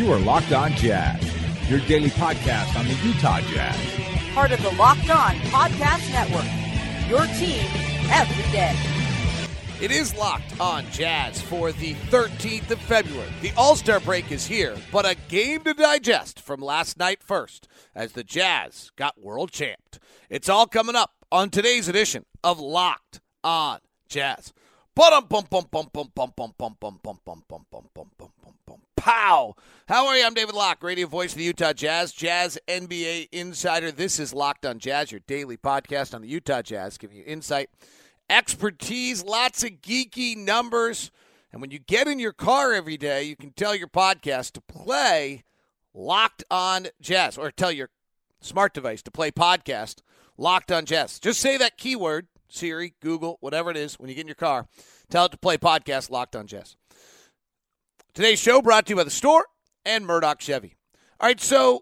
You are Locked On Jazz, your daily podcast on the Utah Jazz. Part of the Locked On Podcast Network, your team every day. It is Locked On Jazz for the 13th of February. The All-Star break is here, but a game to digest from last night first as the Jazz got world champed. It's all coming up on today's edition of Locked On Jazz. Pow! How are you? I'm David Locke, radio voice of the Utah Jazz, Jazz NBA insider. This is Locked On Jazz, your daily podcast on the Utah Jazz, giving you insight, expertise, lots of geeky numbers. And when you get in your car every day, you can tell your podcast to play Locked On Jazz, or tell your smart device to play podcast Locked On Jazz. Just say that keyword, Siri, Google, whatever it is, when you get in your car. Tell it to play podcast Locked On Jazz. Today's show brought to you by The Store and Murdoch Chevy. All right, so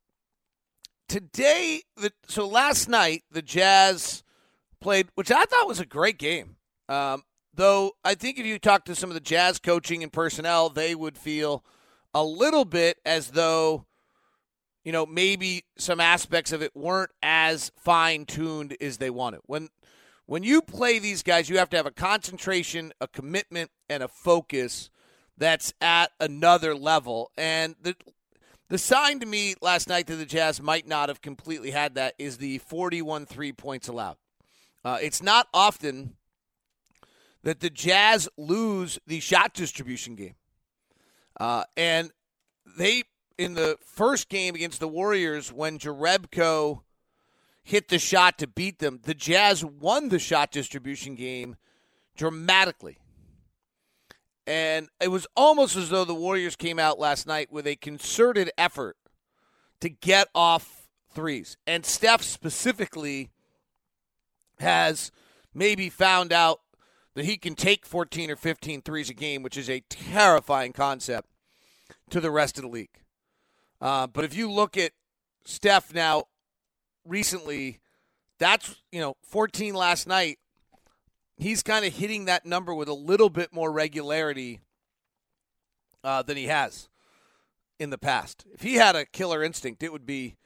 last night the Jazz played, which I thought was a great game. Though I think if you talk to some of the Jazz coaching and personnel, they would feel a little bit as though, you know, maybe some aspects of it weren't as fine-tuned as they wanted. When you play these guys, you have to have a concentration, a commitment, and a focus that's at another level. And the sign to me last night that the Jazz might not have completely had that is the 41 3-points allowed. It's not often that the Jazz lose the shot distribution game. And they, in the first game against the Warriors, when Jerebko hit the shot to beat them, the Jazz won the shot distribution game dramatically. And it was almost as though the Warriors came out last night with a concerted effort to get off threes. And Steph specifically has maybe found out that he can take 14 or 15 threes a game, which is a terrifying concept to the rest of the league. But if you look at Steph now recently, that's, 14 last night. He's kind of hitting that number with a little bit more regularity than he has in the past. If he had a killer instinct, it would be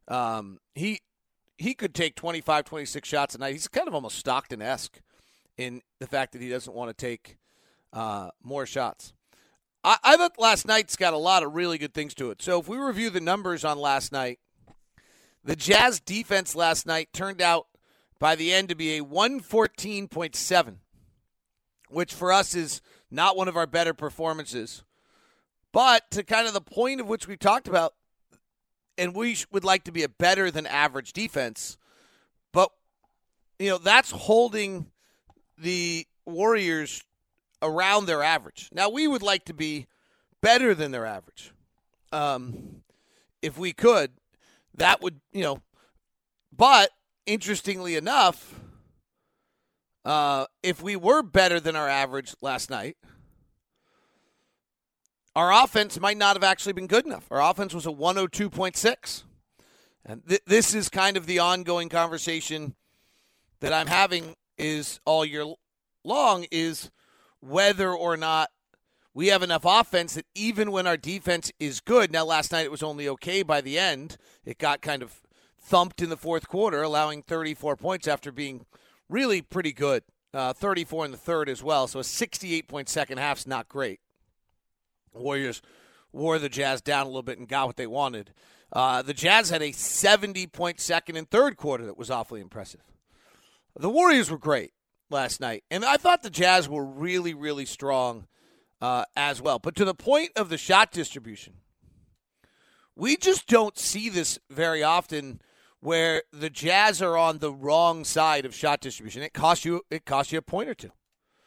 he could take 25, 26 shots a night. He's kind of almost Stockton-esque in the fact that he doesn't want to take more shots. I thought last night's got a lot of really good things to it. So if we review the numbers on last night, the Jazz defense last night turned out by the end to be a 114.7, which for us is not one of our better performances. But to kind of the point of which we talked about, and we would like to be a better than average defense, but, that's holding the Warriors around their average. Now, we would like to be better than their average. If we could, that would, but interestingly enough, if we were better than our average last night, our offense might not have actually been good enough. Our offense was a 102.6. And this is kind of the ongoing conversation that I'm having is all year long is whether or not we have enough offense that even when our defense is good, now last night it was only okay by the end. It got kind of thumped in the fourth quarter, allowing 34 points after being really pretty good. 34 in the third as well, so a 68-point second half's not great. Warriors wore the Jazz down a little bit and got what they wanted. The Jazz had a 70-point second and third quarter that was awfully impressive. The Warriors were great last night, and I thought the Jazz were really, really strong as well. But to the point of the shot distribution, we just don't see this very often where the Jazz are on the wrong side of shot distribution. It costs you a point or two.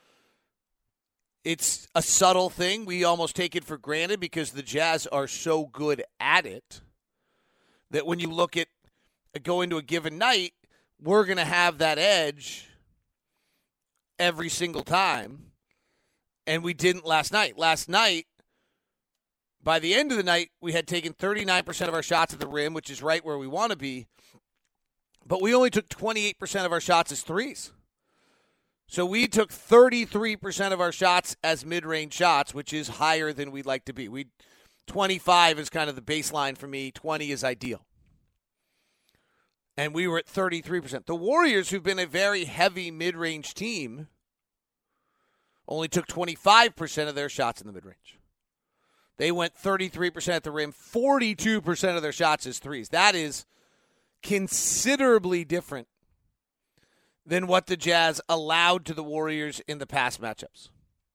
It's a subtle thing. We almost take it for granted because the Jazz are so good at it that when you look at go into a given night, we're going to have that edge every single time. And we didn't last night. Last night, by the end of the night, we had taken 39% of our shots at the rim, which is right where we want to be. But we only took 28% of our shots as threes. So we took 33% of our shots as mid-range shots, which is higher than we'd like to be. 25 is kind of the baseline for me. 20 is ideal. And we were at 33%. The Warriors, who've been a very heavy mid-range team, only took 25% of their shots in the mid-range. They went 33% at the rim. 42% of their shots is threes. That is considerably different than what the Jazz allowed to the Warriors in the past matchups.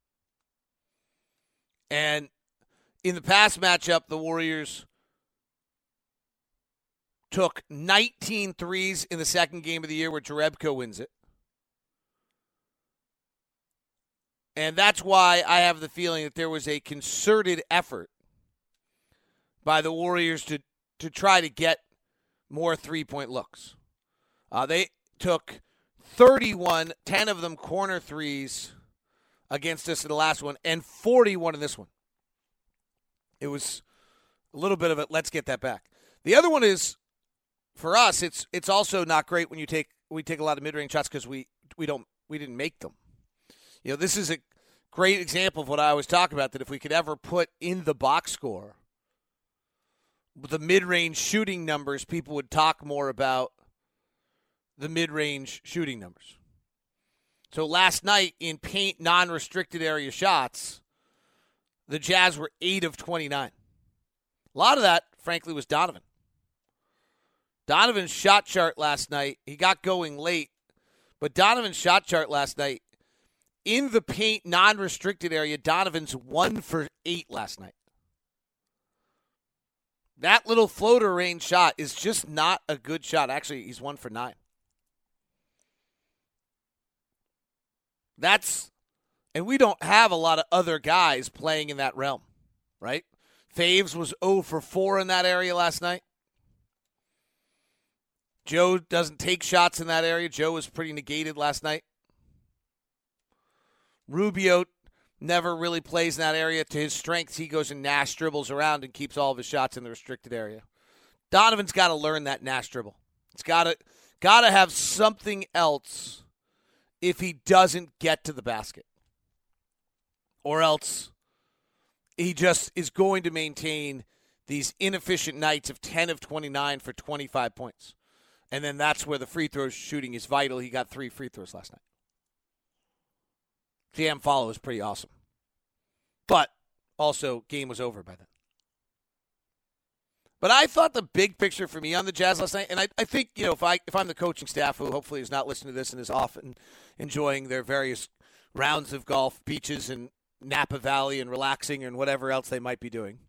And in the past matchup, the Warriors took 19 threes in the second game of the year where Jerebko wins it. And that's why I have the feeling that there was a concerted effort by the Warriors to try to get more three-point looks. They took 31, 10 of them corner threes against us in the last one, and 41 in this one. It was a little bit of a let's get that back. The other one is, for us, it's also not great when we take a lot of mid-range shots because we didn't make them. You know, this is a great example of what I always talk about, that if we could ever put in the box score the mid-range shooting numbers, people would talk more about the mid-range shooting numbers. So last night in paint non-restricted area shots, the Jazz were 8 of 29. A lot of that, frankly, was Donovan. Donovan's shot chart last night, he got going late, but Donovan's shot chart last night, in the paint non-restricted area, Donovan's 1 for 8 last night. That little floater range shot is just not a good shot. Actually, he's 1 for 9. And we don't have a lot of other guys playing in that realm, right? Faves was 0 for 4 in that area last night. Joe doesn't take shots in that area. Joe was pretty negated last night. Rubio never really plays in that area. To his strengths, he goes and Nash dribbles around and keeps all of his shots in the restricted area. Donovan's got to learn that Nash dribble. It's got to have something else if he doesn't get to the basket. Or else he just is going to maintain these inefficient nights of 10 of 29 for 25 points. And then that's where the free throw shooting is vital. He got 3 free throws last night. Jam follow is pretty awesome. But also, game was over by then. But I thought the big picture for me on the Jazz last night, and I think, you know, if I'm the coaching staff who hopefully is not listening to this and is often enjoying their various rounds of golf, beaches, and Napa Valley and relaxing and whatever else they might be doing,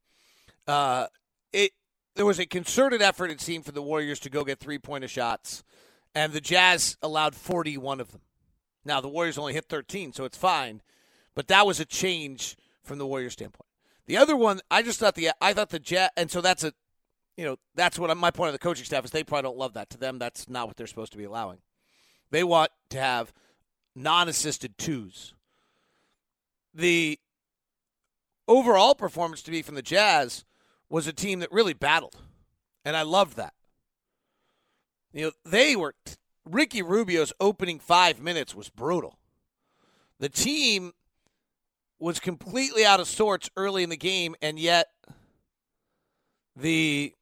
there was a concerted effort, it seemed, for the Warriors to go get three-pointer shots, and the Jazz allowed 41 of them. Now, the Warriors only hit 13, so it's fine, but that was a change from the Warriors' standpoint. The other one, I thought the Jazz, and so that's that's what my point of the coaching staff is. They probably don't love that. To them, that's not what they're supposed to be allowing. They want to have non-assisted twos. The overall performance to me from the Jazz was a team that really battled, and I loved that. You know, Ricky Rubio's opening 5 minutes was brutal. The team was completely out of sorts early in the game, and yet they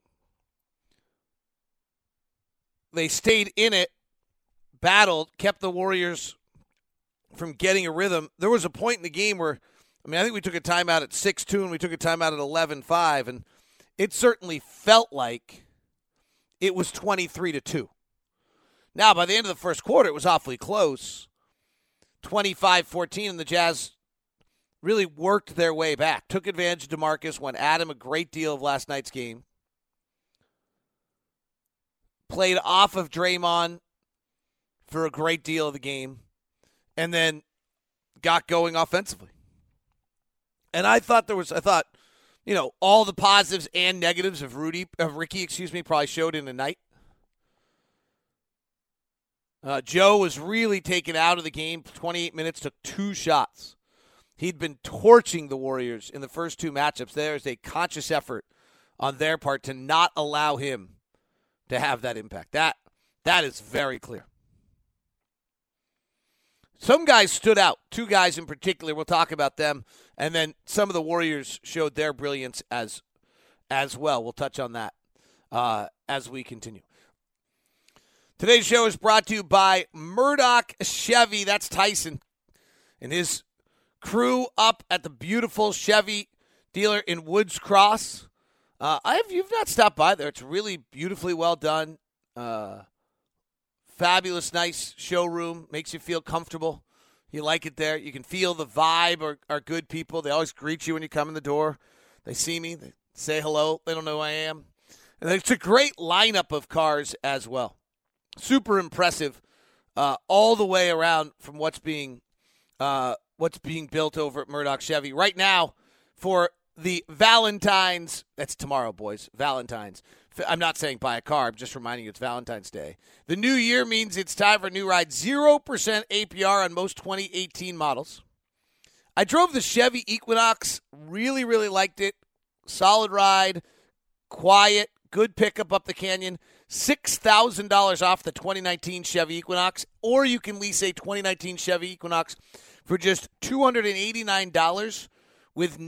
stayed in it, battled, kept the Warriors from getting a rhythm. There was a point in the game where, I think we took a timeout at 6-2 and we took a timeout at 11-5, and it certainly felt like it was 23-2. Now, by the end of the first quarter, it was awfully close, 25-14, and the Jazz really worked their way back, took advantage of DeMarcus, went at him a great deal of last night's game, played off of Draymond for a great deal of the game, and then got going offensively. And I thought, all the positives and negatives of Ricky, probably showed in the night. Joe was really taken out of the game. 28 minutes, took 2 shots. He'd been torching the Warriors in the first 2 matchups. There's a conscious effort on their part to not allow him to have that impact. That is very clear. Some guys stood out. 2 guys in particular. We'll talk about them. And then some of the Warriors showed their brilliance as as well. We'll touch on that as we continue. Today's show is brought to you by Murdoch Chevy. That's Tyson and his crew up at the beautiful Chevy dealer in Woods Cross. You've not stopped by there. It's really beautifully well done. Fabulous, nice showroom. Makes you feel comfortable. You like it there. You can feel the vibe are good people. They always greet you when you come in the door. They see me. They say hello. They don't know who I am. And it's a great lineup of cars as well. Super impressive all the way around from what's being built over at Murdoch Chevy. Right now, for the Valentine's, that's tomorrow, boys, Valentine's. I'm not saying buy a car. I'm just reminding you it's Valentine's Day. The new year means it's time for a new ride. 0% APR on most 2018 models. I drove the Chevy Equinox. Really, really liked it. Solid ride. Quiet. Good pickup up the canyon. $6,000 off the 2019 Chevy Equinox. Or you can lease a 2019 Chevy Equinox for just $289 with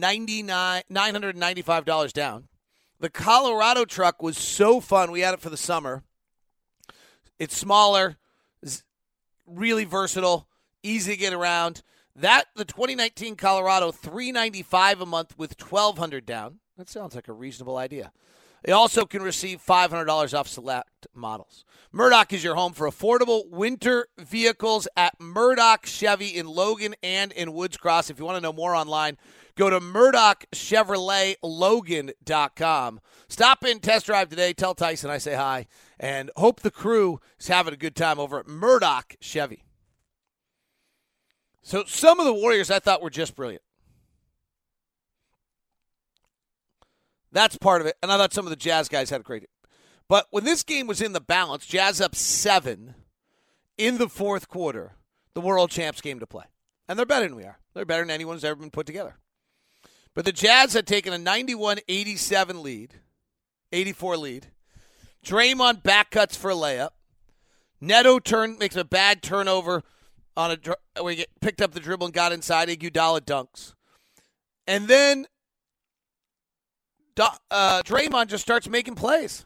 $995 down. The Colorado truck was so fun. We had it for the summer. It's smaller, really versatile, easy to get around. The 2019 Colorado, $395 a month with $1,200 down. That sounds like a reasonable idea. They also can receive $500 off select models. Murdoch is your home for affordable winter vehicles at Murdoch Chevy in Logan and in Woods Cross. If you want to know more online, go to MurdochChevroletLogan.com. Stop in, test drive today. Tell Tyson I say hi. And hope the crew is having a good time over at Murdoch Chevy. So some of the Warriors I thought were just brilliant. That's part of it. And I thought some of the Jazz guys had a great game. But when this game was in the balance, Jazz up 7 in the fourth quarter, the world champs came to play. And they're better than we are. They're better than anyone's ever been put together. But the Jazz had taken a 91-87 lead, 84 lead. Draymond back cuts for a layup. Neto makes a bad turnover on where he picked up the dribble and got inside. Iguodala dunks. And then Draymond just starts making plays.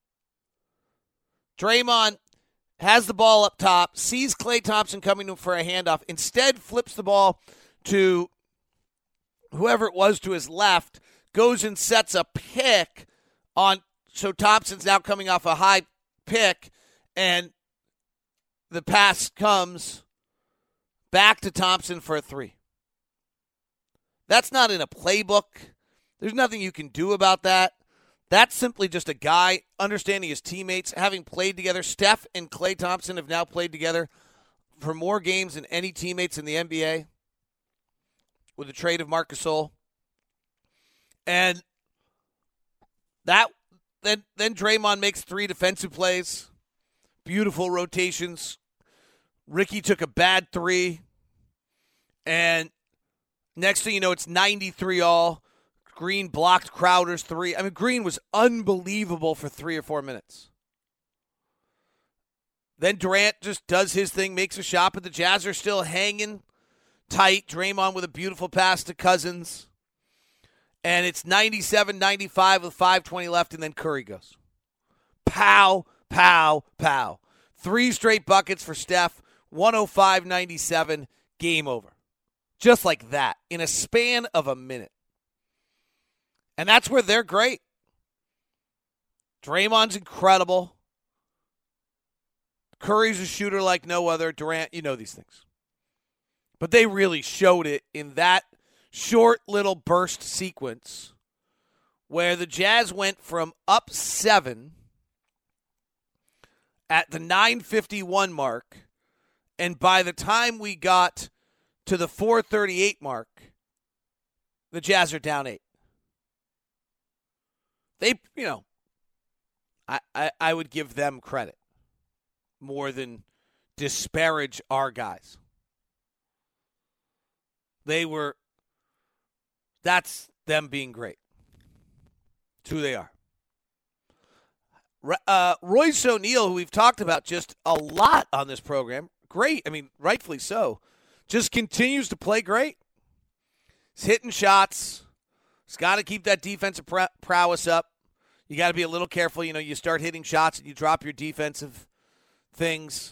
Draymond has the ball up top, sees Klay Thompson coming for a handoff, instead flips the ball to whoever it was to his left, goes and sets a pick on, so Thompson's now coming off a high pick, and the pass comes back to Thompson for a three. That's not in a playbook. There's nothing you can do about that. That's simply just a guy understanding his teammates, having played together. Steph and Klay Thompson have now played together for more games than any teammates in the NBA with the trade of Marc Gasol. And then Draymond makes 3 defensive plays. Beautiful rotations. Ricky took a bad 3. And next thing you know, it's 93 all. Green blocked Crowder's 3. I mean, Green was unbelievable for 3 or 4 minutes. Then Durant just does his thing, makes a shot, but the Jazz are still hanging tight. Draymond with a beautiful pass to Cousins. And it's 97-95 with 5:20 left, and then Curry goes. Pow, pow, pow. 3 straight buckets for Steph. 105-97. Game over. Just like that, in a span of a minute. And that's where they're great. Draymond's incredible. Curry's a shooter like no other. Durant, you know these things. But they really showed it in that short little burst sequence where the Jazz went from up 7 at the 9:51 mark, and by the time we got to the 4:38 mark, the Jazz are down 8. They, I would give them credit more than disparage our guys. That's them being great. It's who they are. Royce O'Neal, who we've talked about just a lot on this program, great, I mean, rightfully so, just continues to play great. He's hitting shots, He's got to keep that defensive prowess up. You got to be a little careful. You start hitting shots and you drop your defensive things.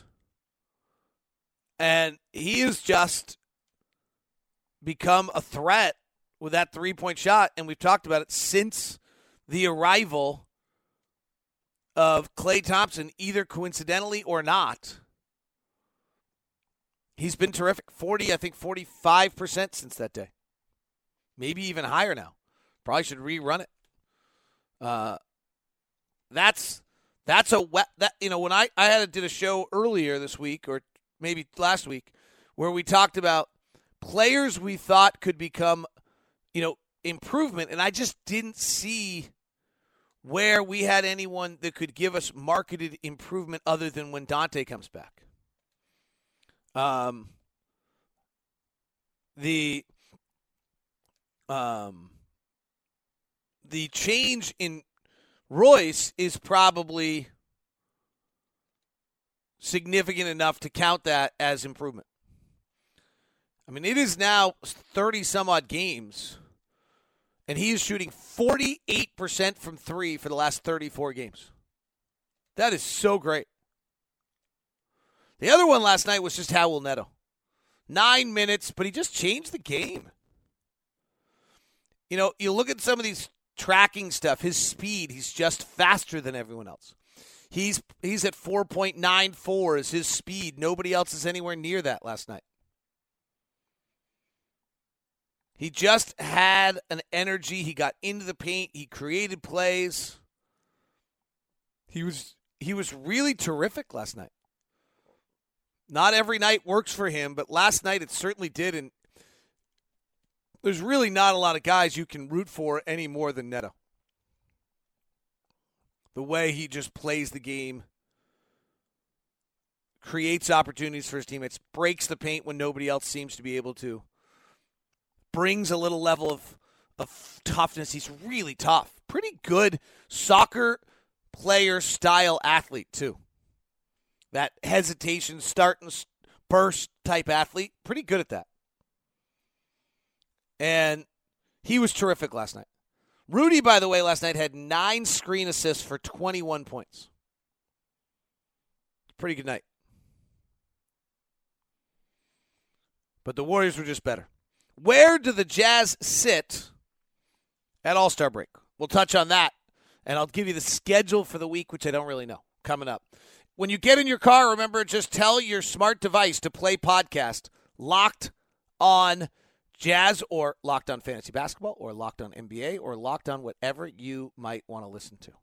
And he has just become a threat with that three-point shot, and we've talked about it since the arrival of Klay Thompson, either coincidentally or not. He's been terrific. 45% since that day. Maybe even higher now. Probably should rerun it. That's when I did a show earlier this week or maybe last week where we talked about players we thought could become, improvement, and I just didn't see where we had anyone that could give us marketed improvement other than when Dante comes back. The change in Royce is probably significant enough to count that as improvement. I mean, it is now 30-some-odd games, and he is shooting 48% from three for the last 34 games. That is so great. The other one last night was just Raul Neto. 9 minutes, but he just changed the game. You look at some of these tracking stuff, his speed, he's just faster than everyone else. He's at 4.94 is his speed. Nobody else is anywhere near that last night. He just had an energy. He got into the paint. He created plays. He was really terrific last night. Not every night works for him, but last night it certainly did, and there's really not a lot of guys you can root for any more than Neto. The way he just plays the game, creates opportunities for his teammates, breaks the paint when nobody else seems to be able to, brings a little level of toughness. He's really tough. Pretty good soccer player style athlete, too. That hesitation, start and burst type athlete. Pretty good at that. And he was terrific last night. Rudy, by the way, last night had 9 screen assists for 21 points. Pretty good night. But the Warriors were just better. Where do the Jazz sit at All-Star break? We'll touch on that, and I'll give you the schedule for the week, which I don't really know, coming up. When you get in your car, remember, just tell your smart device to play podcast Locked On Jazz or Locked On Fantasy Basketball or Locked On NBA or Locked On whatever you might want to listen to.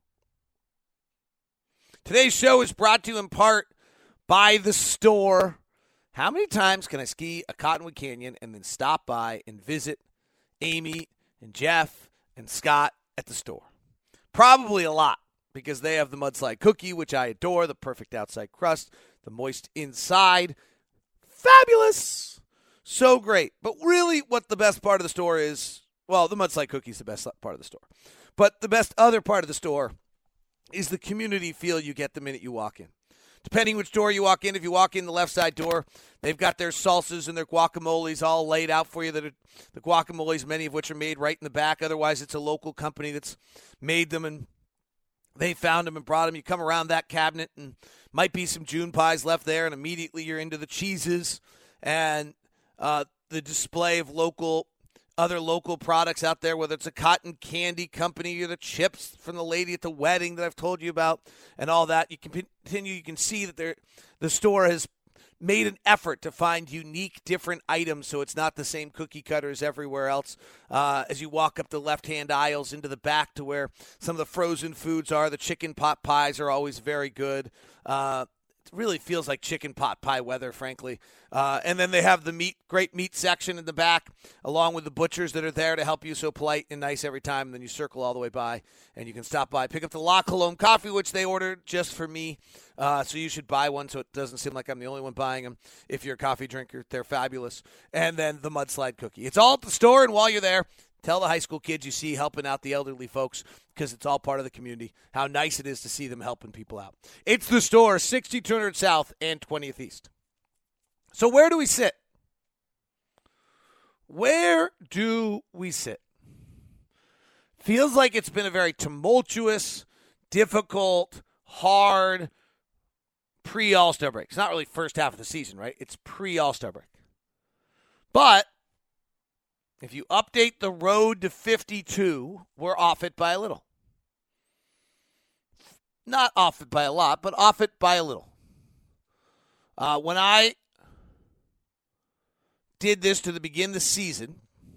Today's show is brought to you in part by The Store. How many times can I ski a Cottonwood Canyon and then stop by and visit Amy and Jeff and Scott at The Store? Probably a lot, because they have the mudslide cookie, which I adore, the perfect outside crust, the moist inside. Fabulous! So great. But really what the best part of the store is, well, the mudslide cookie is the best part of the store. But the best other part of the store is the community feel you get the minute you walk in. Depending which door you walk in, if you walk in the left side door, they've got their salsas and their guacamoles all laid out for you. The guacamoles, many of which are made right in the back. Otherwise, it's a local company that's made them, and they found them and brought them. You come around that cabinet, and might be some June pies left there, and immediately you're into the cheeses and the display of other local products out there, whether it's a cotton candy company or the chips from the lady at the wedding that I've told you about and all that. You can see that the store has made an effort to find unique, different items so it's not the same cookie cutters everywhere else. As you walk up the left-hand aisles into the back to where some of the frozen foods are, the chicken pot pies are always very good. It really feels like chicken pot pie weather, frankly. And then they have the great meat section in the back, along with the butchers that are there to help you, so polite and nice every time. And then you circle all the way by, and you can stop by, pick up the La Colombe coffee, which they ordered just for me. So you should buy one so it doesn't seem like I'm the only one buying them. If you're a coffee drinker, they're fabulous. And then the mudslide cookie. It's all at the store, and while you're there, tell the high school kids you see helping out the elderly folks, because it's all part of the community, how nice it is to see them helping people out. It's the store, 6200 South and 20th East. So where do we sit? Where do we sit? Feels like it's been a very tumultuous, difficult, hard pre-All-Star break. It's not really first half of the season, right? It's pre-All-Star break. But if you update the road to 52, we're off it by a little. Not off it by a lot, but off it by a little. When I did this to begin the season,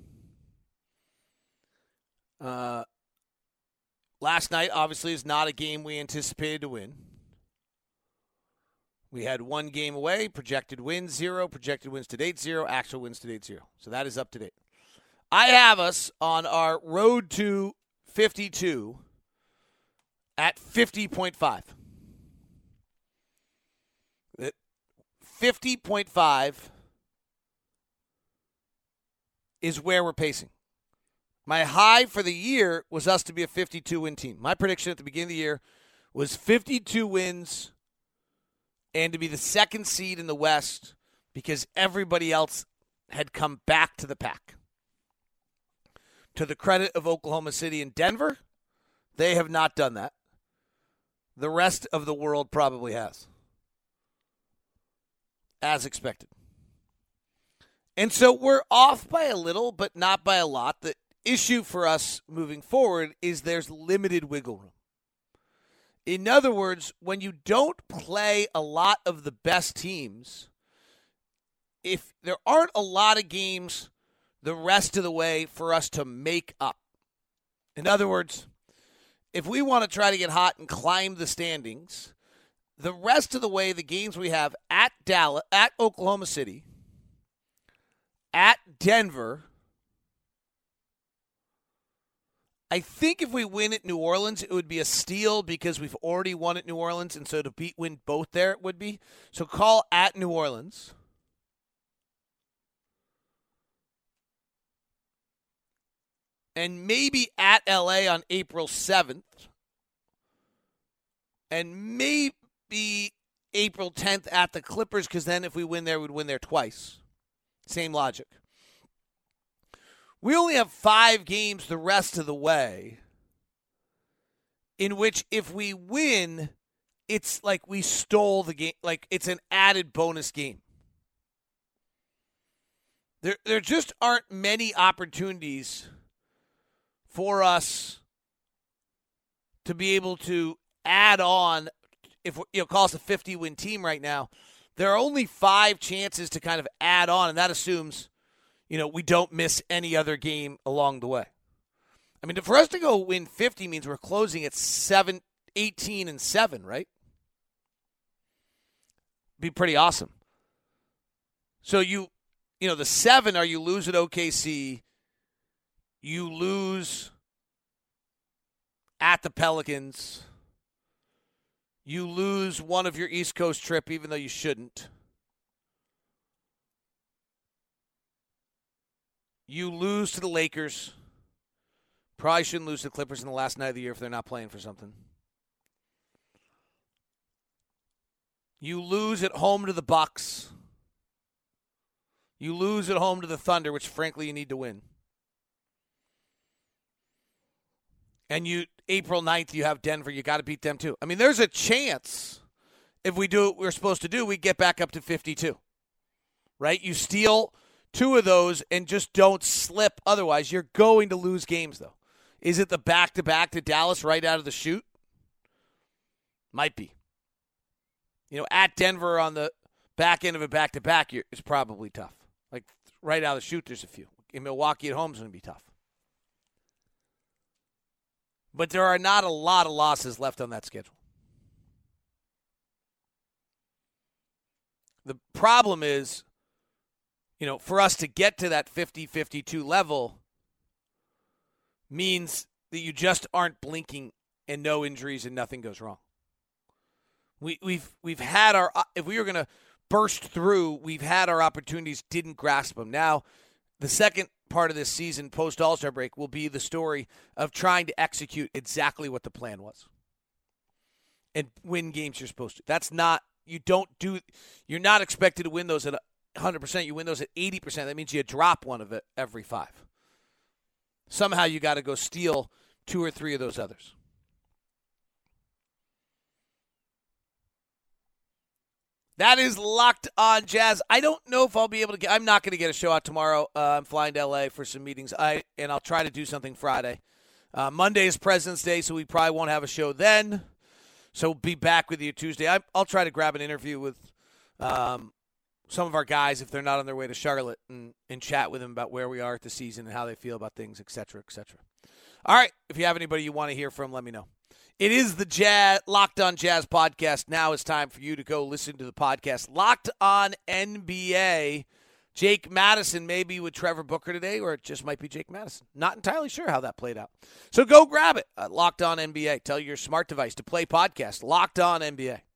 last night obviously is not a game we anticipated to win. We had one game away, projected wins 0, projected wins to date 0, actual wins to date 0. So that is up to date. I have us on our road to 52 at 50.5. 50.5 is where we're pacing. My high for the year was us to be a 52-win team. My prediction at the beginning of the year was 52 wins and to be the second seed in the West because everybody else had come back to the pack. To the credit of Oklahoma City and Denver, they have not done that. The rest of the world probably has. As expected. And so we're off by a little, but not by a lot. The issue for us moving forward is there's limited wiggle room. In other words, when you don't play a lot of the best teams, if there aren't a lot of games the rest of the way for us to make up. In other words, if we want to try to get hot and climb the standings, the rest of the way, the games we have at Dallas, at Oklahoma City, at Denver, I think if we win at New Orleans, it would be a steal because we've already won at New Orleans, and so to win both there it would be. So call at New Orleans. And maybe at LA on April 7th. And maybe April 10th at the Clippers, because then if we win there, we'd win there twice. Same logic. We only have 5 games the rest of the way in which if we win, it's like we stole the game. Like it's an added bonus game. There just aren't many opportunities for us to be able to add on. If call us a 50-win team right now, there are only 5 chances to kind of add on, and that assumes we don't miss any other game along the way. I mean, for us to go win 50 means we're closing at 18-7, right? Be pretty awesome. So the 7 are you lose at OKC, you lose at the Pelicans, you lose one of your East Coast trip even though you shouldn't. You lose to the Lakers. Probably shouldn't lose to the Clippers in the last night of the year if they're not playing for something. You lose at home to the Bucks. You lose at home to the Thunder, which frankly you need to win. And April 9th, you have Denver. You got to beat them too. I mean, there's a chance if we do what we're supposed to do, we get back up to 52. Right? You steal 2 of those and just don't slip. Otherwise, you're going to lose games, though. Is it the back-to-back to Dallas right out of the chute? Might be. At Denver on the back end of a back-to-back, it's probably tough. Like, right out of the chute, there's a few. In Milwaukee at home is going to be tough. But there are not a lot of losses left on that schedule. The problem is, for us to get to that 50-52 level means that you just aren't blinking and no injuries and nothing goes wrong. We've had our, if we were going to burst through, we've had our opportunities, didn't grasp them. Now, the second part of this season post All-Star break will be the story of trying to execute exactly what the plan was and win games you're supposed to. That's not, you're not expected to win those at 100%. You win those at 80%. That means you drop one of it every 5. Somehow you got to go steal 2 or 3 of those others. That is Locked On Jazz. I don't know if I'll be able to get – I'm not going to get a show out tomorrow. I'm flying to L.A. for some meetings, and I'll try to do something Friday. Monday is President's Day, so we probably won't have a show then. So we'll be back with you Tuesday. I'll try to grab an interview with some of our guys if they're not on their way to Charlotte and chat with them about where we are at the season and how they feel about things, et cetera, et cetera. All right. If you have anybody you want to hear from, let me know. It is the Locked On Jazz podcast. Now it's time for you to go listen to the podcast. Locked On NBA. Jake Madison maybe with Trevor Booker today, or it just might be Jake Madison. Not entirely sure how that played out. So go grab it. Locked On NBA. Tell your smart device to play podcast. Locked On NBA.